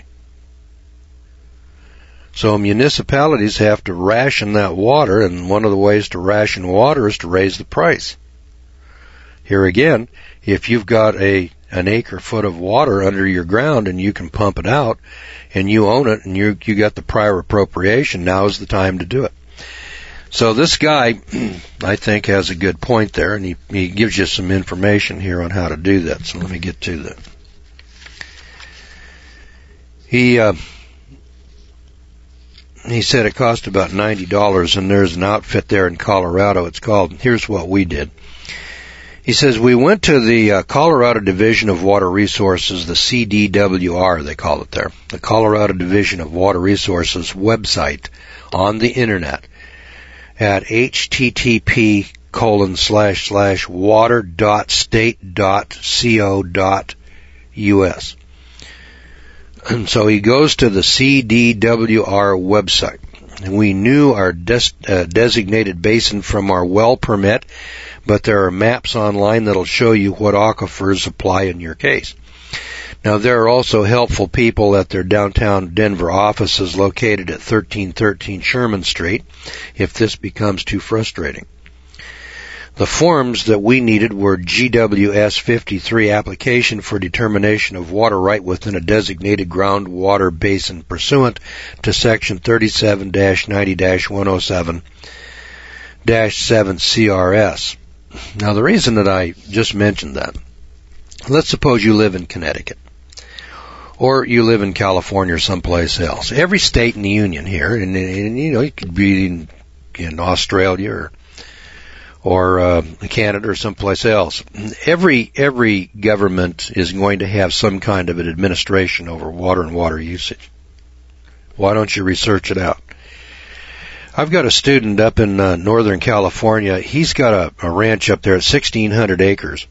So municipalities have to ration that water, and one of the ways to ration water is to raise the price. Here again, if you've got a an acre foot of water under your ground and you can pump it out and you own it and you you got the prior appropriation, now is the time to do it. So this guy, I think, has a good point there, and he, he gives you some information here on how to do that. So let me get to that. He uh, he said it cost about ninety dollars, and there's an outfit there in Colorado. It's called, here's what we did. He says, we went to the uh, Colorado Division of Water Resources, the C D W R, they call it there, the Colorado Division of Water Resources website on the Internet at http colon slash slash water dot state dot co dot us. And so he goes to the C D W R website. And we knew our des- uh, designated basin from our well permit, but there are maps online that'll show you what aquifers apply in your case. Now, there are also helpful people at their downtown Denver offices located at thirteen thirteen Sherman Street if this becomes too frustrating. The forms that we needed were G W S fifty-three, application for determination of water right within a designated groundwater basin pursuant to section thirty-seven ninety one oh seven seven C R S. Now, the reason that I just mentioned that, let's suppose you live in Connecticut, or you live in California or someplace else. Every state in the union here, and, and you know, you could be in, in Australia or or uh, Canada or someplace else. Every every government is going to have some kind of an administration over water and water usage. Why don't you research it out? I've got a student up in uh, Northern California. He's got a, a ranch up there at sixteen hundred acres.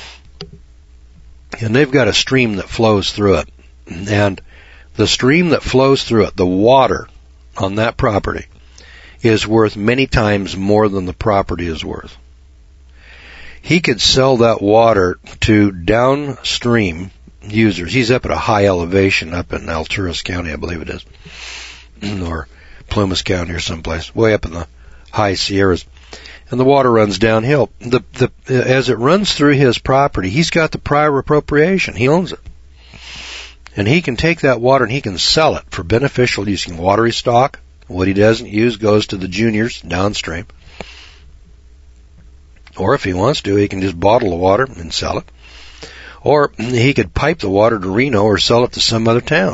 And they've got a stream that flows through it. And the stream that flows through it, the water on that property, is worth many times more than the property is worth. He could sell that water to downstream users. He's up at a high elevation up in Alturas County, I believe it is, or Plumas County or someplace, way up in the high Sierras. and the water runs downhill. The, the, as it runs through his property, he's got the prior appropriation. He owns it. And he can take that water and he can sell it for beneficial use. He can water his stock. What he doesn't use goes to the juniors downstream. Or if he wants to, he can just bottle the water and sell it. Or he could pipe the water to Reno or sell it to some other town.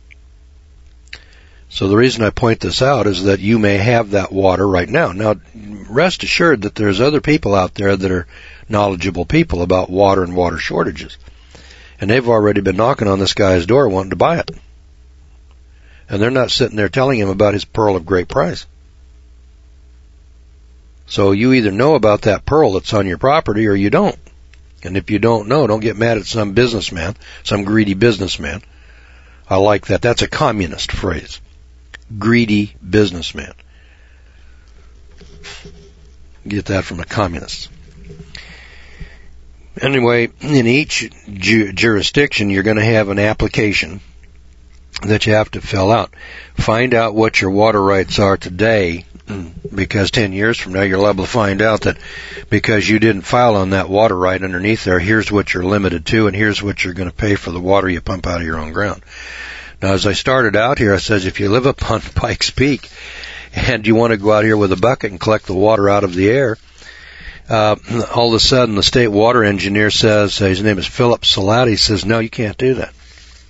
So the reason I point this out is that you may have that water right now. Now, rest assured that there's other people out there that are knowledgeable people about water and water shortages. And they've already been knocking on this guy's door wanting to buy it. And they're not sitting there telling him about his pearl of great price. So you either know about that pearl that's on your property or you don't. And if you don't know, don't get mad at some businessman, some greedy businessman. I like that. That's a communist phrase. Greedy businessman. Get that from a communist. Anyway, in each ju- jurisdiction, you're going to have an application that you have to fill out. Find out what your water rights are today, because ten years from now, you're liable to find out that because you didn't file on that water right underneath there, here's what you're limited to, and here's what you're going to pay for the water you pump out of your own ground. Now, as I started out here, I says, if you live up on Pikes Peak and you want to go out here with a bucket and collect the water out of the air, uh, all of a sudden the state water engineer says, his name is Philip Salati, says, no, you can't do that.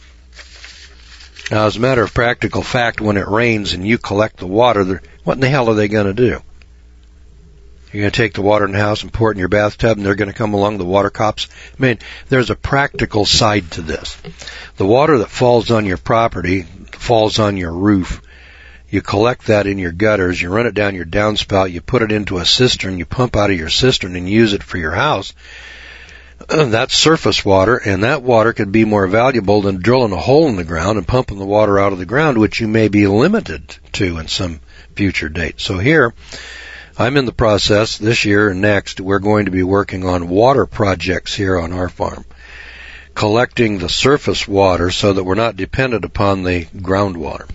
Now, as a matter of practical fact, when it rains and you collect the water, what in the hell are they going to do? You're going to take the water in the house and pour it in your bathtub, and they're going to come along, the water cops? I mean, there's a practical side to this. The water that falls on your property falls on your roof. You collect that in your gutters, you run it down your downspout, you put it into a cistern, you pump out of your cistern and use it for your house. That's surface water, and that water could be more valuable than drilling a hole in the ground and pumping the water out of the ground, which you may be limited to in some future date. So here, I'm in the process this year and next, we're going to be working on water projects here on our farm, collecting the surface water so that we're not dependent upon the groundwater.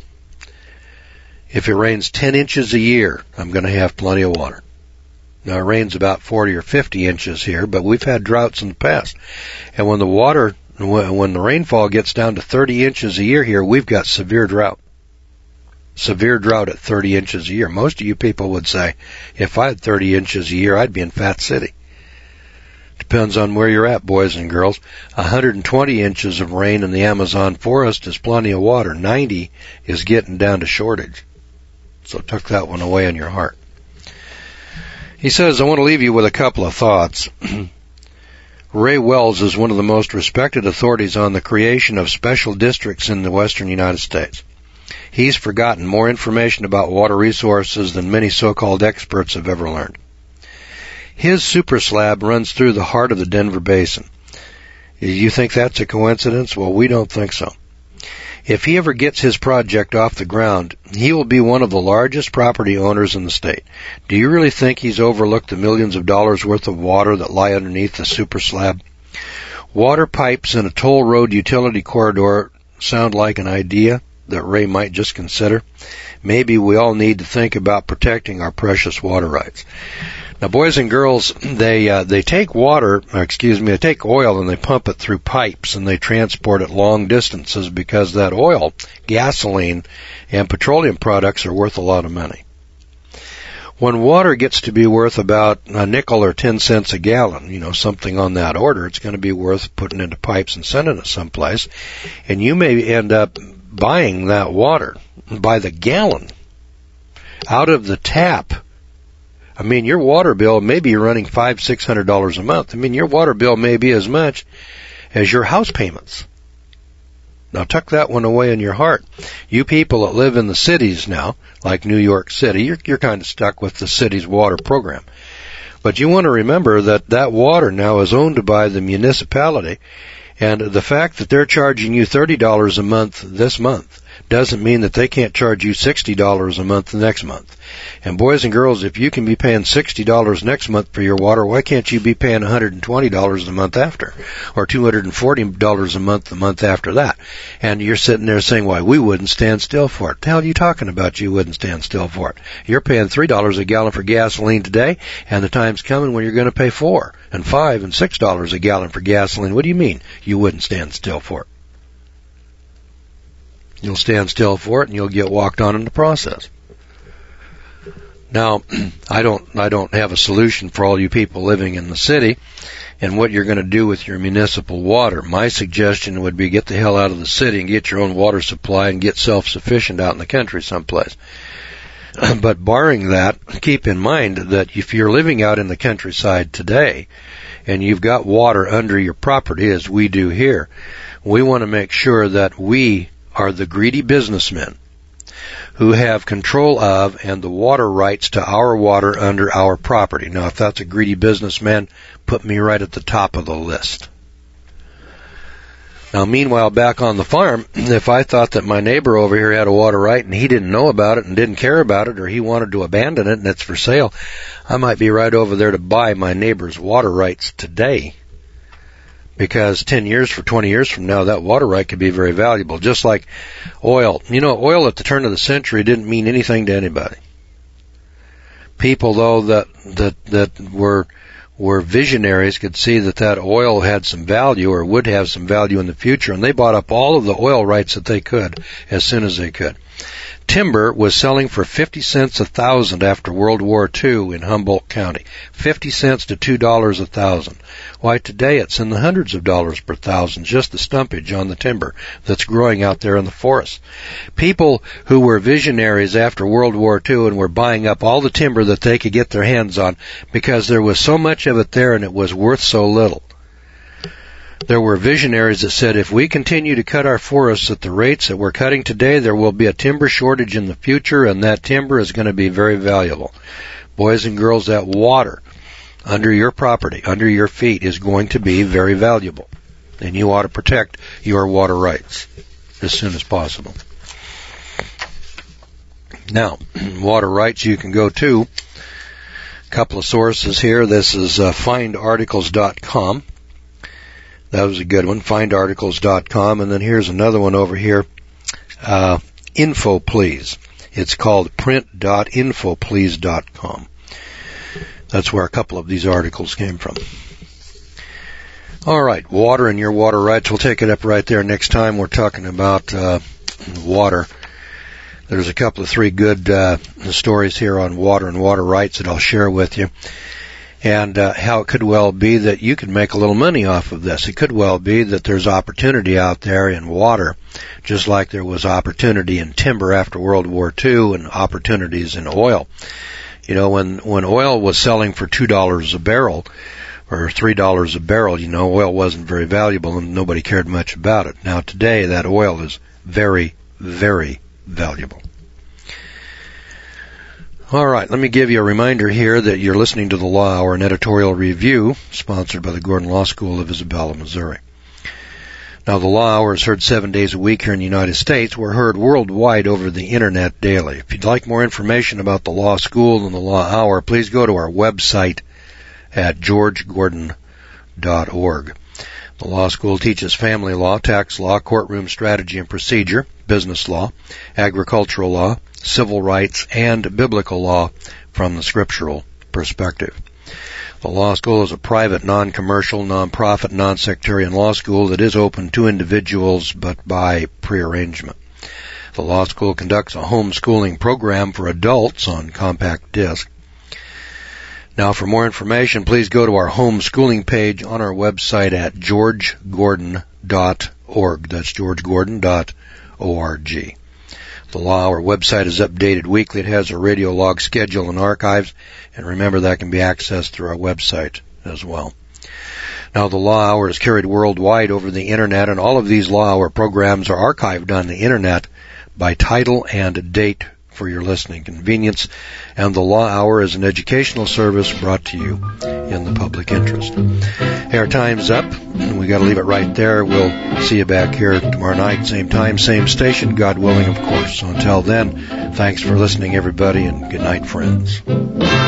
If it rains ten inches a year, I'm going to have plenty of water. Now, it rains about forty or fifty inches here, but we've had droughts in the past. And when the water, when the rainfall gets down to thirty inches a year here, we've got severe drought. Severe drought at thirty inches a year. Most of you people would say, if I had thirty inches a year, I'd be in Fat City. Depends on where you're at, boys and girls. one hundred twenty inches of rain in the Amazon forest is plenty of water. ninety is getting down to shortage. So tuck that one away in your heart. He says, I want to leave you with a couple of thoughts. Ray Wells is one of the most respected authorities on the creation of special districts in the western United States. He's forgotten more information about water resources than many so-called experts have ever learned. His super slab runs through the heart of the Denver Basin. You think that's a coincidence? Well, we don't think so. If he ever gets his project off the ground, he will be one of the largest property owners in the state. Do you really think he's overlooked the millions of dollars worth of water that lie underneath the super slab? Water pipes in a toll road utility corridor sound like an idea that Ray might just consider. Maybe we all need to think about protecting our precious water rights. Now, boys and girls, they uh, they take water, or excuse me, they take oil and they pump it through pipes and they transport it long distances because that oil, gasoline, and petroleum products are worth a lot of money. When water gets to be worth about a nickel or ten cents a gallon, you know, something on that order, it's going to be worth putting into pipes and sending it someplace. And you may end up buying that water by the gallon out of the tap. I mean, your water bill, maybe you're running five, six hundred dollars a month. I mean, your water bill may be as much as your house payments. Now, tuck that one away in your heart. You people that live in the cities now, like New York City, you're, you're kind of stuck with the city's water program. But you want to remember that that water now is owned by the municipality, and the fact that they're charging you thirty dollars a month this month doesn't mean that they can't charge you sixty dollars a month the next month. And boys and girls, if you can be paying sixty dollars next month for your water, why can't you be paying one hundred twenty dollars a month after? Or two hundred forty dollars a month the month after that? And you're sitting there saying, why, we wouldn't stand still for it. The hell are you talking about you wouldn't stand still for it? You're paying three dollars a gallon for gasoline today, and the time's coming when you're going to pay four and five and six dollars a gallon for gasoline. What do you mean you wouldn't stand still for it? You'll stand still for it, and you'll get walked on in the process. Now, I don't, I don't have a solution for all you people living in the city and what you're going to do with your municipal water. My suggestion would be get the hell out of the city and get your own water supply and get self-sufficient out in the country someplace. But barring that, keep in mind that if you're living out in the countryside today and you've got water under your property, as we do here, we want to make sure that we are the greedy businessmen who have control of and the water rights to our water under our property. Now, if that's a greedy businessman, put me right at the top of the list. Now, meanwhile, back on the farm, if I thought that my neighbor over here had a water right and he didn't know about it and didn't care about it, or he wanted to abandon it and it's for sale, I might be right over there to buy my neighbor's water rights today. Because ten years for twenty years from now, that water right could be very valuable. Just like oil. You know, oil at the turn of the century didn't mean anything to anybody. People, though, that that that were were visionaries could see that that oil had some value or would have some value in the future, and they bought up all of the oil rights that they could as soon as they could. Timber was selling for fifty cents a thousand after World War Two in Humboldt County. fifty cents to two dollars a thousand. Why, today it's in the hundreds of dollars per thousand, just the stumpage on the timber that's growing out there in the forest. People who were visionaries after World War Two and were buying up all the timber that they could get their hands on because there was so much of it there and it was worth so little. There were visionaries that said if we continue to cut our forests at the rates that we're cutting today, there will be a timber shortage in the future, and that timber is going to be very valuable. Boys and girls, that water under your property, under your feet, is going to be very valuable, and you ought to protect your water rights as soon as possible. Now, water rights you can go to. A couple of sources here. This is uh, find articles dot com. That was a good one, find articles dot com. And then here's another one over here, uh, InfoPlease. It's called print dot infoplease dot com. That's where a couple of these articles came from. All right, water and your water rights. We'll take it up right there next time. We're talking about uh, water. There's a couple of three good uh, stories here on water and water rights that I'll share with you. And uh, how it could well be that you could make a little money off of this. It could well be that there's opportunity out there in water, just like there was opportunity in timber after World War Two and opportunities in oil. You know, when, when oil was selling for two dollars a barrel or three dollars a barrel, you know, oil wasn't very valuable and nobody cared much about it. Now today, that oil is very, very valuable. All right, let me give you a reminder here that you're listening to the Law Hour, an editorial review sponsored by the Gordon Law School of Isabella, Missouri. Now, the Law Hour is heard seven days a week here in the United States. We're heard worldwide over the Internet daily. If you'd like more information about the Law School and the Law Hour, please go to our website at george gordon dot org. The Law School teaches family law, tax law, courtroom strategy and procedure, business law, agricultural law, civil rights, and biblical law from the scriptural perspective. The Law School is a private, non-commercial, non-profit, non-sectarian law school that is open to individuals but by prearrangement. The Law School conducts a homeschooling program for adults on compact disc. Now, for more information, please go to our homeschooling page on our website at george gordon dot org. That's george gordon dot org. The Law Hour website is updated weekly. It has a radio log schedule and archives. And remember, that can be accessed through our website as well. Now, the Law Hour is carried worldwide over the Internet, and all of these Law Hour programs are archived on the Internet by title and date for your listening convenience. And the Law Hour is an educational service brought to you in the public interest. Hey, our time's up, and we got to leave it right there. We'll see you back here tomorrow night, same time, same station, God willing, of course. So until then, thanks for listening, everybody, and good night, friends.